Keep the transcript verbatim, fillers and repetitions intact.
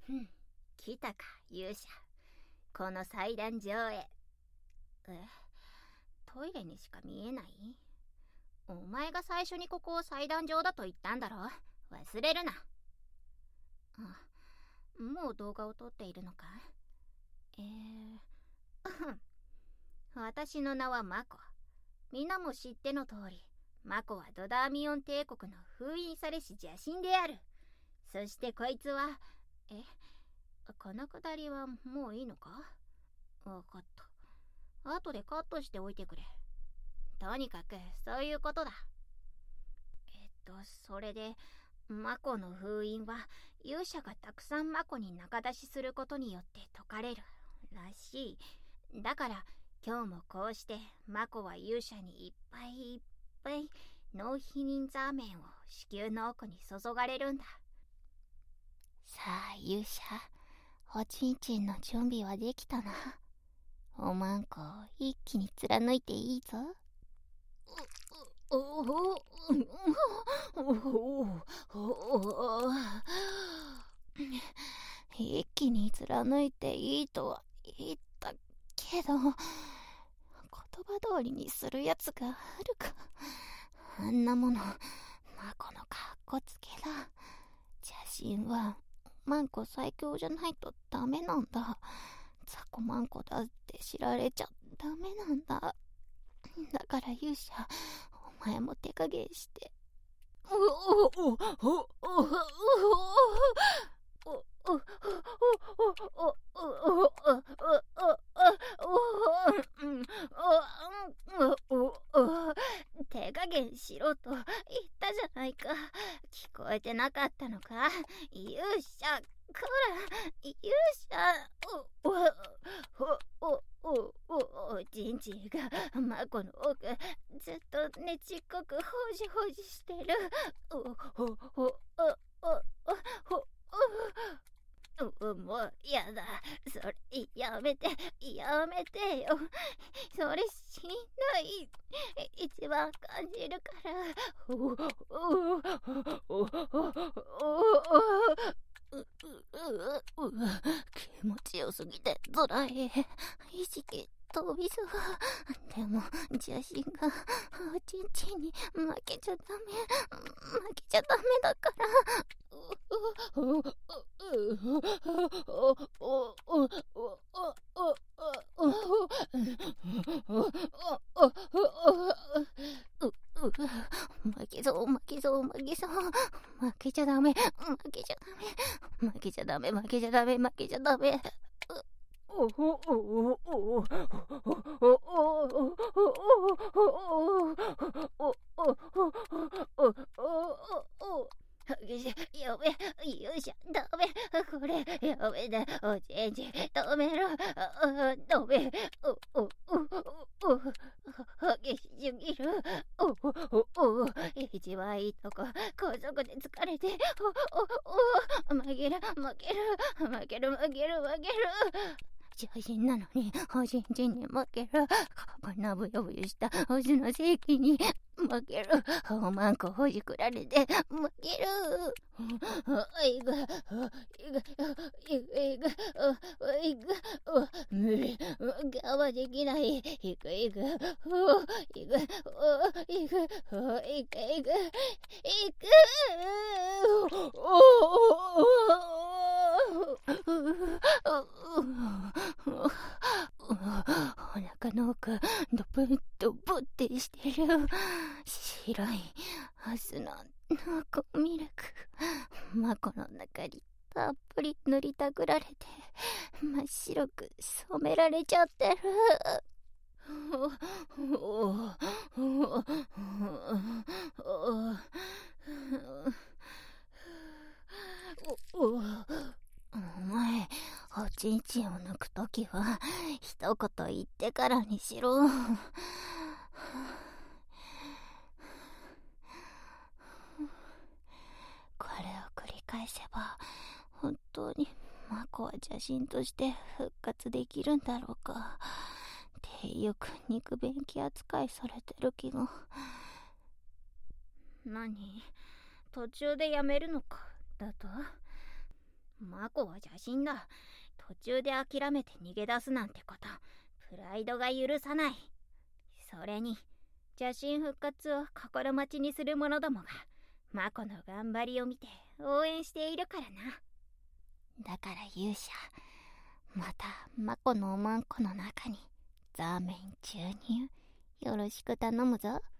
来たか勇者。この祭壇上へ。え、トイレにしか見えない？お前が最初にここを祭壇上だと言ったんだろ。忘れるな。あ、もう動画を撮っているのか？えー、私の名はマコ。皆も知っての通り、マコはドダーミオン帝国の封印されし邪神である。そしてこいつは、え、このくだりはもういいのか？わかった。後でカットしておいてくれ。とにかくそういうことだ。えっとそれでマコの封印は勇者がたくさんマコに仲出しすることによって解かれるらしい。だから今日もこうしてマコは勇者にいっぱいいっぱい納否認ザーメンを子宮の奥に注がれるんだ。 さあ勇者、おちんちんの準備はできたな。おまんこ一気に貫いていいぞ。 おおおおお、 一気に貫いていいとは言ったけど、言葉通りにするやつがあるか。あんなものマコのかっこつけだ。邪神はマンコ最強じゃないとダメなんだ。ザコマンコだって知られちゃダメなんだ。だから勇者、お前も手加減して。 おおおおおお手加減しろと言ったじゃないか。聞こえてなかったのか？勇者、こら勇者。おおおおおおちんちんがマコの奥ずっとねちっこくほじほじしてる。おおおおおおお、もうやだ。それやめてやめてよ。それしんどい。一番感じるから。おおおおおおお、気持ちよすぎてつらい。意識飛びそう。でも邪神がおちんちんに負けちゃダメ負けちゃダメだから。負けそう負けそう負けそう負けちゃダメ負けちゃダメ負けちゃダメ負けちゃダメ負けちゃダメ。おおおおおやべ、よいしょ、ダメ、これ、やべだ、おちんちん、ダメろ、ダメ、お、お、お、お、激しすぎる、お、お、お、一番いいとこ、高速で疲れて、お、お、お、負ける、負ける、負ける、負ける、負ける。邪神なのに、おちんちんに負ける。こんなブヨブヨしたオスの正規に負ける。おまんこほじくられて負ける。いぐ、いぐ、いぐ、いぐ、いぐ、無理、我慢できない。いぐ、いぐ、いぐ、いぐ、いぐ、いぐ、いぐ、いぐ。お腹の奥ドブッドブってしてる。白いハスの濃厚ミルク、マコの中にたっぷり塗りたくられて真っ白く染められちゃってる。お前、おちんちんを抜くときは一言言ってからにしろ。これを繰り返せば本当にマコは邪神として復活できるんだろうか。てよく肉便器扱いされてる気が。何、途中でやめるのかだと？ マコは邪神だ。途中で諦めて逃げ出すなんてこと、プライドが許さない。それに、邪神復活を心待ちにする者どもが、マコの頑張りを見て応援しているからな。 だから勇者、またマコのおまんこの中にザーメン注入よろしく頼むぞ。